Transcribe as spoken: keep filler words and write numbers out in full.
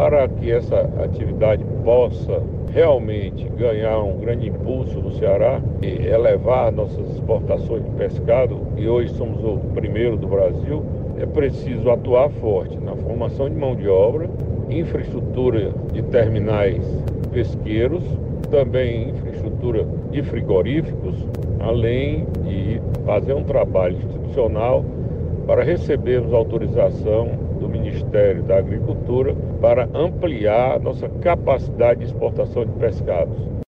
Para que essa atividade possa realmente ganhar um grande impulso no Ceará e elevar nossas exportações de pescado, e hoje somos o primeiro do Brasil, é preciso atuar forte na formação de mão de obra, infraestrutura de terminais pesqueiros, também infraestrutura de frigoríficos, além de fazer um trabalho institucional para recebermos autorização do Ministério da Agricultura para ampliar nossa capacidade de exportação de pescados.